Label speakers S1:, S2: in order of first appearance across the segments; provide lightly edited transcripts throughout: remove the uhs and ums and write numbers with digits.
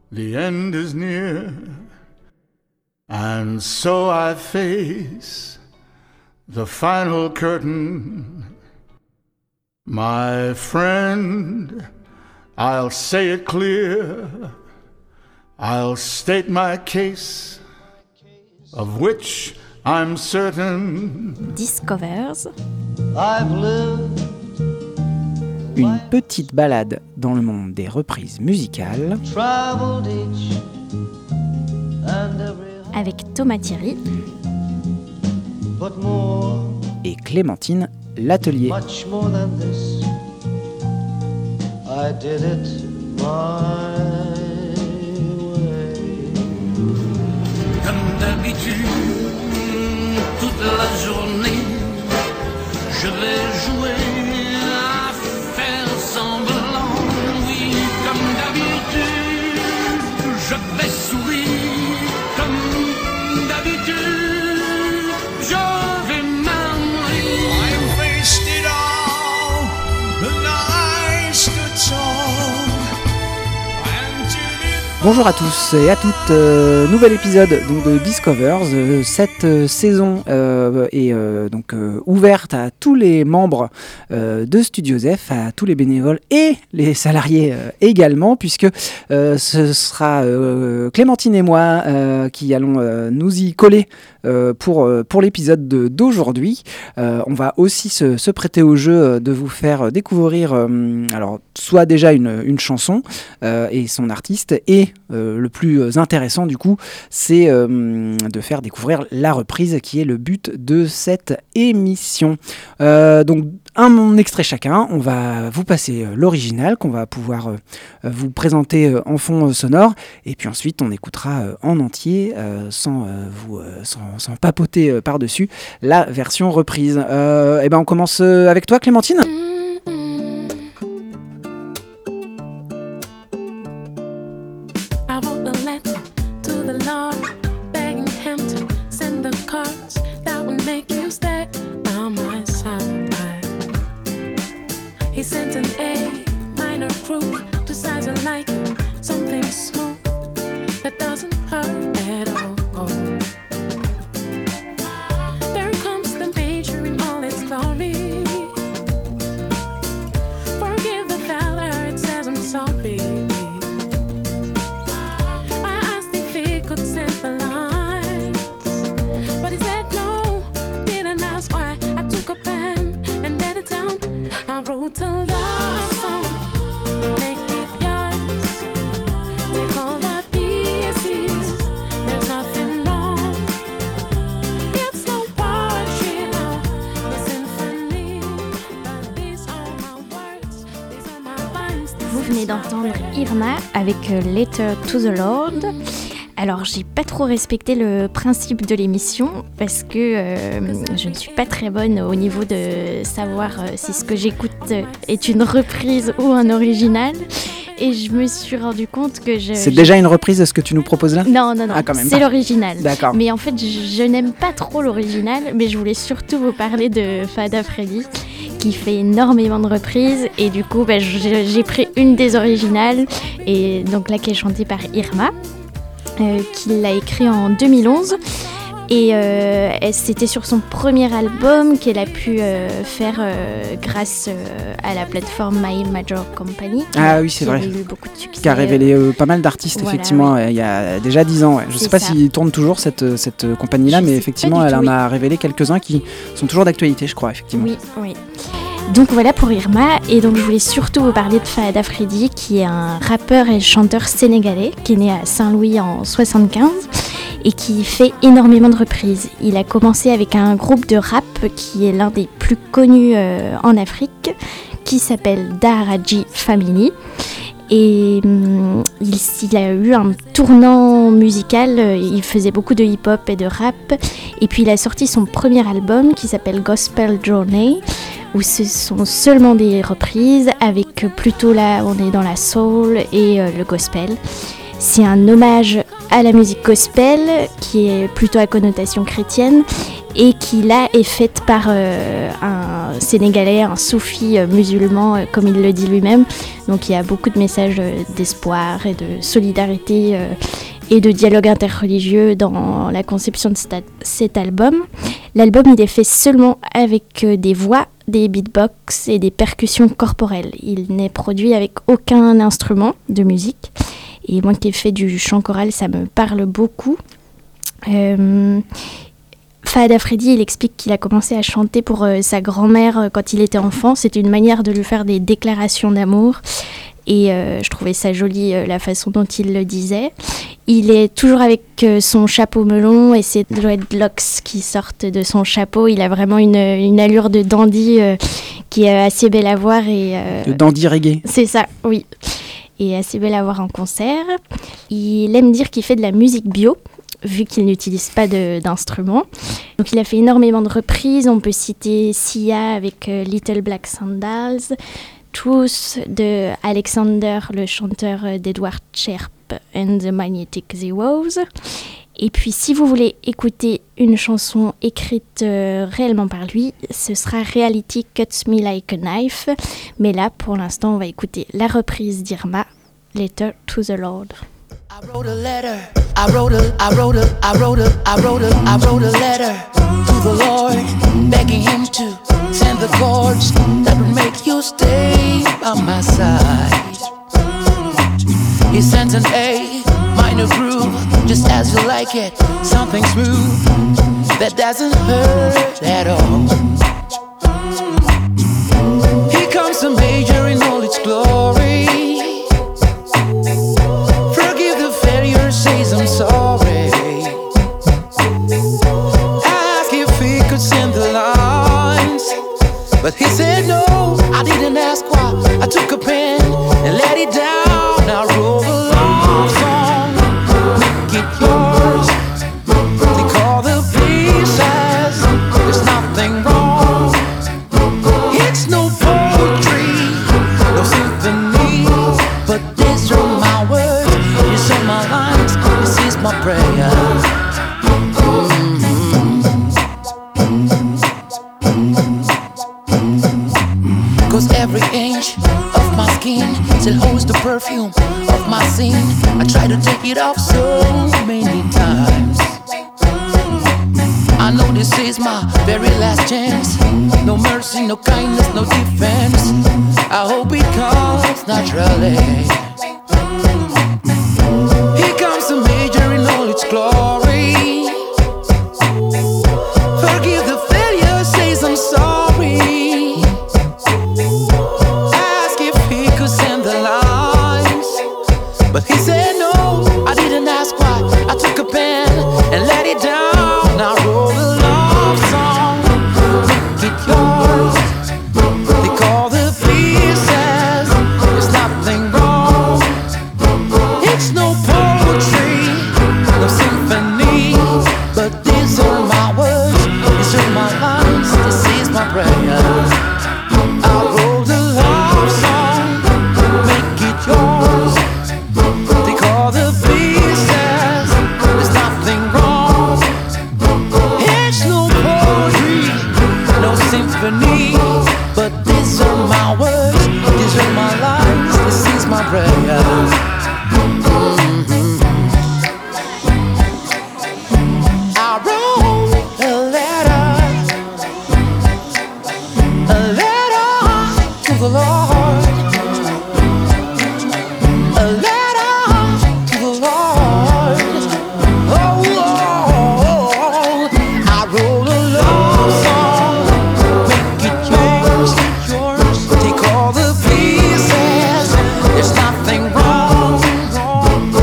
S1: The end is near, and so I face the final curtain. My friend, I'll say it clear, I'll state my case, of which I'm certain.
S2: Discovers.
S3: I've lived.
S4: Une petite balade dans le monde des reprises musicales
S2: avec Thomas Thierry
S4: et Clémentine L'Atelier.
S5: Comme d'habitude, toute la journée, je vais jouer à faire semblant. Oui, comme d'habitude, je vais sourire. Comme d'habitude, je vais m'ennuyer. I wasted all the nights to talk.
S4: Bonjour à tous et à toutes, nouvel épisode donc, de Discovers. Cette saison est donc ouverte à tous les membres de Studio Zef, à tous les bénévoles et les salariés également, puisque ce sera Clémentine et moi qui allons nous y coller pour l'épisode d'aujourd'hui. On va aussi se prêter au jeu de vous faire découvrir alors soit déjà une chanson et son artiste, et le plus intéressant du coup c'est de faire découvrir la reprise qui est le but de cette émission. Donc un extrait chacun, on va vous passer l'original qu'on va pouvoir vous présenter en fond sonore, et puis ensuite on écoutera en entier sans papoter par-dessus la version reprise. Et ben on commence avec toi Clémentine.
S6: He sent an A minor group to size it like something smooth that doesn't hurt at all. There comes the major in all its glory. Forgive the fella, it says I'm sorry. I asked if he could send the lines, but he said no, didn't ask why. I took a pen and let it down. I wrote a love song, make it yours. Take all the pieces, there's nothing wrong. It's no poetry now, the symphony. But these are my words, these are my lines.
S2: Vous venez d'entendre Irma avec Letter to the Lord. Alors, j'ai pas trop respecté le principe de l'émission parce que je ne suis pas très bonne au niveau de savoir si ce que j'écoute est une reprise ou un original. Et je me suis rendu compte que
S4: C'est déjà une reprise ce que tu nous proposes là ?
S2: Non,
S4: Ah, quand même
S2: c'est
S4: pas.
S2: l'original.
S4: D'accord.
S2: Mais en fait, je n'aime pas trop l'original, mais je voulais surtout vous parler de Fada Freddy, qui fait énormément de reprises. Et du coup, j'ai pris une des originales, et donc là qui est chantée par Irma. Qu'il a écrit en 2011, et c'était sur son premier album qu'elle a pu faire grâce à la plateforme My Major Company.
S4: Ah oui, c'est vrai.
S2: Qui a eu beaucoup de succès.
S4: Qui a révélé pas mal d'artistes,
S2: Voilà,
S4: effectivement,
S2: oui.
S4: Il y a déjà 10 ans. Ouais. Je ne sais pas s'il tourne toujours cette compagnie-là,
S2: Je
S4: mais
S2: sais
S4: effectivement,
S2: pas du
S4: elle en
S2: tout,
S4: a révélé quelques-uns qui sont toujours d'actualité, je crois, effectivement.
S2: Oui. Donc voilà pour Irma, et donc je voulais surtout vous parler de Fada Freddy, qui est un rappeur et chanteur sénégalais qui est né à Saint-Louis en 75 et qui fait énormément de reprises. Il a commencé avec un groupe de rap qui est l'un des plus connus en Afrique, qui s'appelle Daraji Family. Et il a eu un tournant musical, il faisait beaucoup de hip-hop et de rap, et puis il a sorti son premier album qui s'appelle Gospel Journey, où ce sont seulement des reprises, avec plutôt là on est dans la soul et le gospel. C'est un hommage à la musique gospel qui est plutôt à connotation chrétienne, et qui là est faite par un Sénégalais, un soufi musulman, comme il le dit lui-même. Donc il y a beaucoup de messages d'espoir et de solidarité et de dialogue interreligieux dans la conception de cet album. L'album il est fait seulement avec des voix, des beatbox et des percussions corporelles. Il n'est produit avec aucun instrument de musique. Et moi qui ai fait du chant choral, ça me parle beaucoup. Fahad Afridi, il explique qu'il a commencé à chanter pour sa grand-mère quand il était enfant. C'était une manière de lui faire des déclarations d'amour. Et je trouvais ça joli, la façon dont il le disait. Il est toujours avec son chapeau melon et ses dreadlocks qui sortent de son chapeau. Il a vraiment une allure de dandy qui est assez belle à voir.
S4: De dandy reggae.
S2: C'est ça, oui. Et assez belle à voir en concert. Il aime dire qu'il fait de la musique bio, vu qu'il n'utilise pas d'instruments. Donc il a fait énormément de reprises. On peut citer Sia avec Little Black Sandals, Truth de Alexander, le chanteur d'Edward Sharpe and the Magnetic Zeros. Et puis si vous voulez écouter une chanson écrite réellement par lui, ce sera Reality Cuts Me Like a Knife. Mais là, pour l'instant, on va écouter la reprise d'Irma, Letter to the Lord.
S7: I wrote a letter, I wrote a letter to the Lord, begging him to send the chords that would make you stay by my side. He sent an A minor groove, just as you like it, something smooth that doesn't hurt at all. Here comes the major in all its glory. Says I'm sorry. Ask if he could send the lines, but he said no. I didn't ask why. I took a pen and let it down. I wrote a love song, make it yours. Take all the pieces, there's nothing wrong. It's no poetry, no symphony, but these are my words, these are my lines. This is my prayer. Cause every inch of my skin still holds the perfume of my sin. I try to take it off so many times. I know this is my very last chance. No mercy, no kindness, no defense. I hope it comes naturally. Here comes the major in all its glory. Forgive the failure, says I'm sorry. Ask if he could send the lines, but he said no. I didn't ask why. I took a pen and let it down. I wrote a love song, make it yours. Take all the pieces, there's nothing wrong. It's no poetry, no symphony, but these are my words, these are my lines, this is my prayer. I wrote a love song, make it yours. Take all the pieces, there's nothing wrong. It's no poetry, no symphony, but these are my words, these are my lines, this is my prayer. The Lord, a letter to the Lord. Oh, I wrote a love song, make it yours, take all the pieces. There's nothing wrong.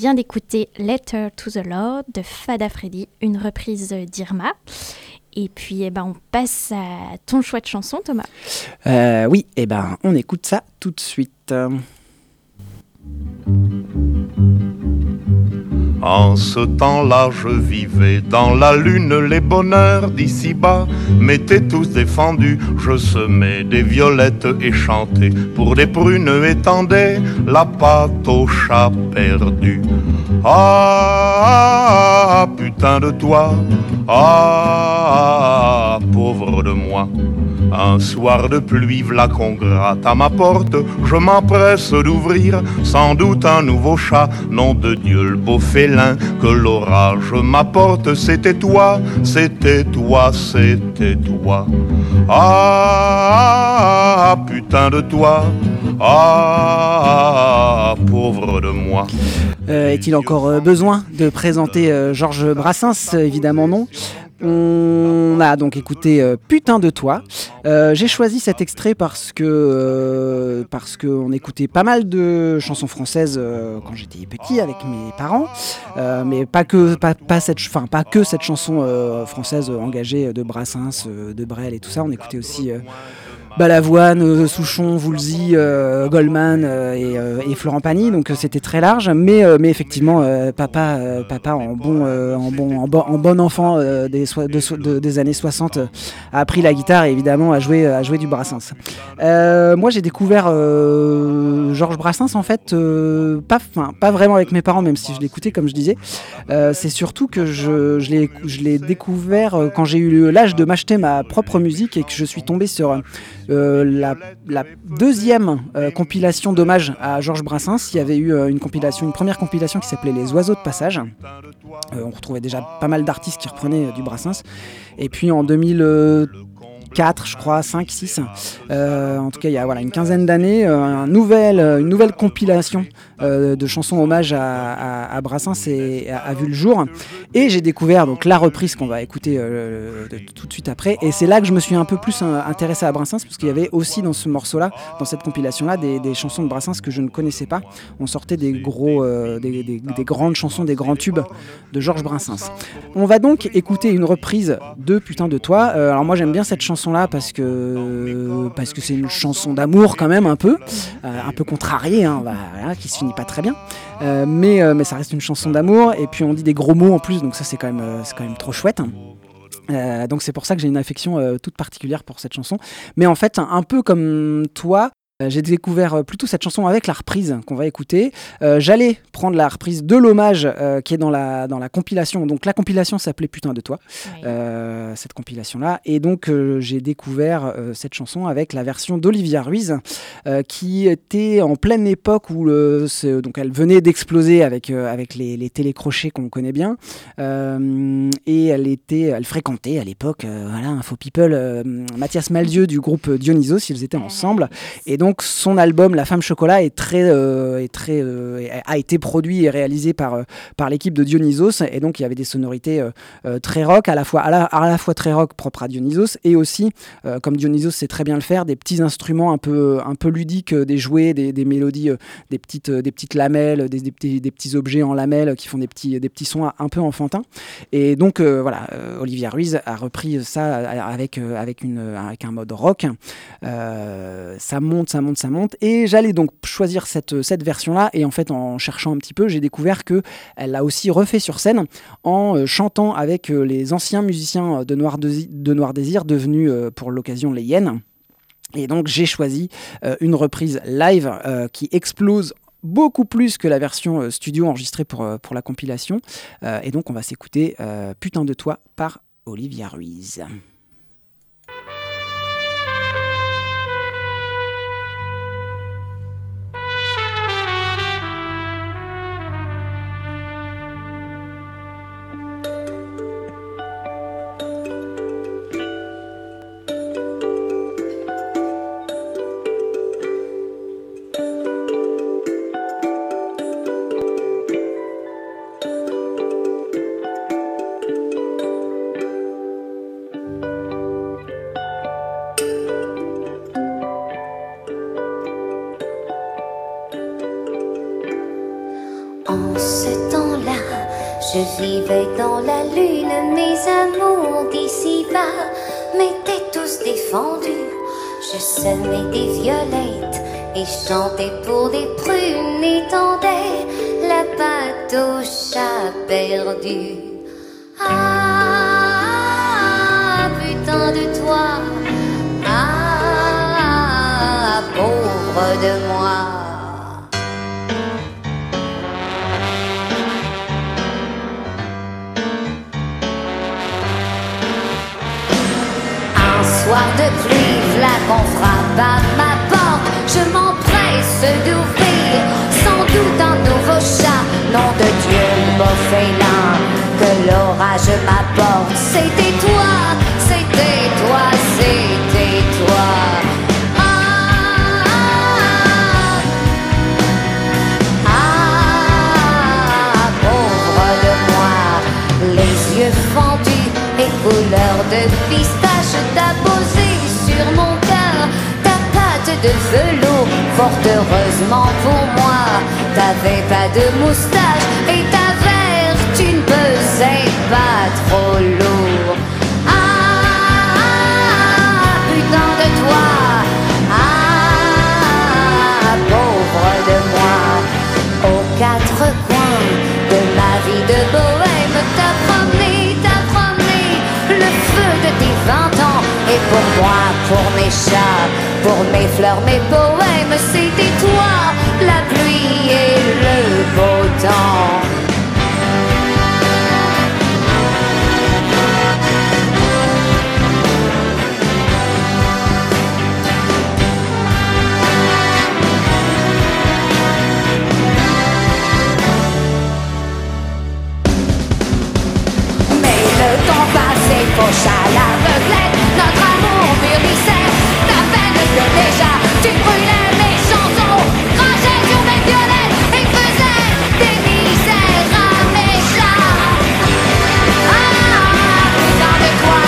S2: vient d'écouter Letter to the Lord de Fada Freddy, une reprise d'Irma. Et puis, on passe à ton choix de chanson, Thomas.
S4: Oui, on écoute ça tout de suite.
S1: En ce temps-là, je vivais dans la lune, les bonheurs d'ici-bas m'étaient tous défendus. Je semais des violettes et chantais pour des prunes et tendais la pâte au chat perdu. Ah, putain de toi, ah, pauvre de moi. Un soir de pluie, v'là qu'on gratte à ma porte. Je m'empresse d'ouvrir, sans doute un nouveau chat. Nom de Dieu, le beau félin que l'orage m'apporte. C'était toi, c'était toi, c'était toi. Ah, putain de toi, ah, pauvre de moi.
S4: Est-il encore besoin de présenter Georges Brassens ? Évidemment non. On a donc écouté Putain de toi. J'ai choisi cet extrait parce que on écoutait pas mal de chansons françaises quand j'étais petit avec mes parents, mais pas que cette chanson française engagée de Brassens, de Brel et tout ça. On écoutait aussi Balavoine, Souchon, Woolsey, Goldman et Florent Pagny, donc c'était très large, mais effectivement papa en bon enfant des années 60 a pris la guitare et évidemment a joué du Brassens. Moi j'ai découvert Georges Brassens en fait pas vraiment avec mes parents, même si je l'écoutais comme je disais. C'est surtout que je l'ai découvert quand j'ai eu l'âge de m'acheter ma propre musique et que je suis tombé sur la deuxième compilation d'hommage à Georges Brassens. Il y avait eu une première compilation qui s'appelait Les Oiseaux de Passage. On retrouvait déjà pas mal d'artistes qui reprenaient du Brassens. Et puis en 2004, je crois, 5, 6, en tout cas il y a une quinzaine d'années, une nouvelle compilation de chansons hommage à Brassens a vu le jour, et j'ai découvert donc la reprise qu'on va écouter tout de suite après, et c'est là que je me suis un peu plus intéressé à Brassens, parce qu'il y avait aussi dans ce morceau-là, dans cette compilation-là, des chansons de Brassens que je ne connaissais pas. On sortait des grandes chansons, des grands tubes de Georges Brassens. On va donc écouter une reprise de Putain de toi. Alors moi j'aime bien cette chanson-là parce que c'est une chanson d'amour quand même, un peu contrariée, qui se finit pas très bien, mais ça reste une chanson d'amour, et puis on dit des gros mots en plus, donc ça c'est quand même trop chouette. Donc c'est pour ça que j'ai une affection toute particulière pour cette chanson. Mais en fait, un peu comme toi, j'ai découvert plutôt cette chanson avec la reprise qu'on va écouter. J'allais prendre la reprise de l'hommage qui est dans la compilation. Donc la compilation s'appelait Putain de toi, oui. Cette compilation-là. Et donc j'ai découvert cette chanson avec la version d'Olivia Ruiz, qui était en pleine époque où donc elle venait d'exploser avec les télécrochets qu'on connaît bien. Et elle fréquentait à l'époque, Info People, Mathias Malzieu du groupe Dionysos, ils étaient ensemble. Et donc son album La Femme Chocolat a été produit et réalisé par l'équipe de Dionysos, et donc il y avait des sonorités très rock, à la fois très rock propre à Dionysos, et aussi comme Dionysos sait très bien le faire, des petits instruments un peu ludiques, des jouets, des mélodies, des petites lamelles, des petits objets en lamelles qui font des petits sons un peu enfantins. Et donc Olivia Ruiz a repris ça avec un mode rock. Ça monte, et j'allais donc choisir cette version-là, et en fait en cherchant un petit peu, j'ai découvert qu'elle l'a aussi refait sur scène en chantant avec les anciens musiciens de Noir Désir, devenus pour l'occasion les Hyènes. Et donc j'ai choisi une reprise live qui explose beaucoup plus que la version studio enregistrée pour la compilation, et donc on va s'écouter Putain de toi par Olivia Ruiz.
S8: climat m'étaient tous défendus. Je semais des violettes et chantais pour des prunes et tendais la patte au chat perdu. Ah, putain de toi, ah, pauvre de moi. Un soir de pluie, v'là qu'on frappe à ma porte. Je m'empresse d'ouvrir, sans doute un nouveau chat. Nom de Dieu, le beau félin, que l'orage m'apporte. C'était toi, c'était toi, c'était toi. Ah, pauvre de moi, les yeux fendus et couleur de pistache, t'as posé sur mon cœur ta patte de velours. Fort heureusement pour moi, t'avais pas de moustache et ta vertu ne pesait pas trop lourd. Ah, putain de toi, ah, pauvre de moi. Aux quatre coins de ma vie de bohème, t'as promené le feu de tes 20 ans. Et pour moi, pour mes chats, pour mes fleurs, mes poèmes, c'était toi, la pluie et le beau temps. Mais le temps passé fauche à l'aveuglette, notre amour mûrissait, ta peine que déjà tu brûlais mes chansons, crachais sur mes violettes et faisais des misères à mes chats. Ah, putain de toi,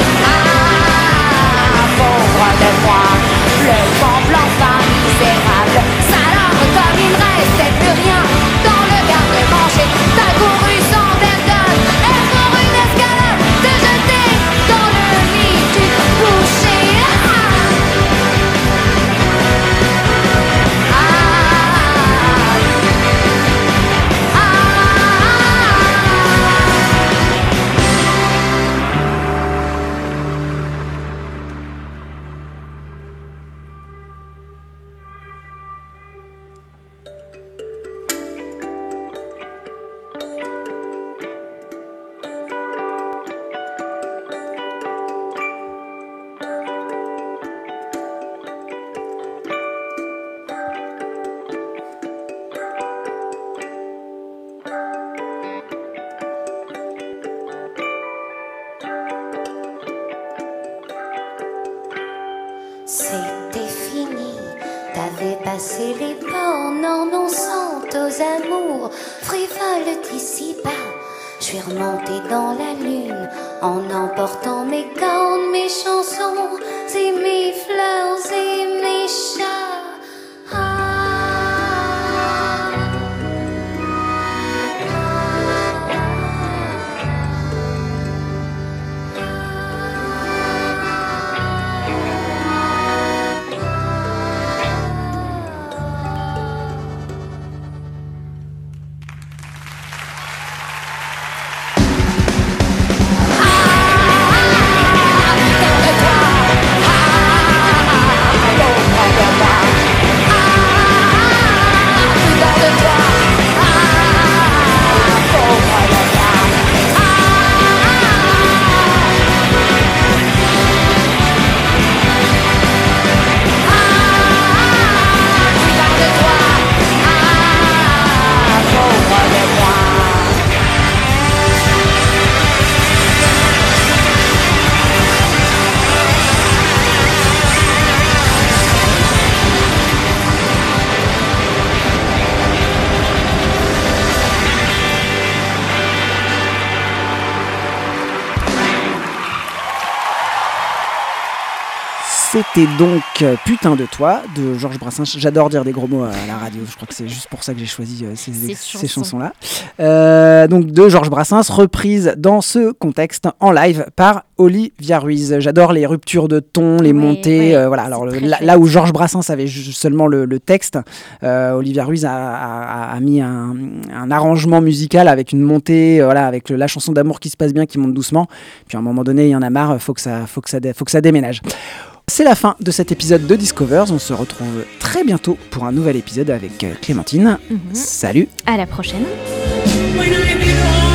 S8: ah, pauvre de moi, le vent blanc pas misérable, salope comme il ne restait plus rien dans le garde-manger, t'as couru sans vergogne et pour une escalade te jeter dans le lit du boucher. C'était fini, t'avais passé les bornes en annonçant aux amours frivoles d'ici-bas. Je suis remontée dans la lune en emportant mes cornes, mes chansons et mes fleurs et mes chats.
S4: C'était donc Putain de toi de Georges Brassens. J'adore dire des gros mots à la radio, je crois que c'est juste pour ça que j'ai choisi ces chansons-là. Donc de Georges Brassens, reprise dans ce contexte en live par Olivia Ruiz. J'adore les ruptures de ton, les montées. Voilà. Alors là où Georges Brassens avait seulement le texte, Olivia Ruiz a mis un arrangement musical avec une montée, avec la chanson d'amour qui se passe bien, qui monte doucement. Puis à un moment donné, il y en a marre, faut que ça déménage. C'est la fin de cet épisode de Discovers. On se retrouve très bientôt pour un nouvel épisode avec Clémentine. Salut.
S2: À la prochaine.
S5: When I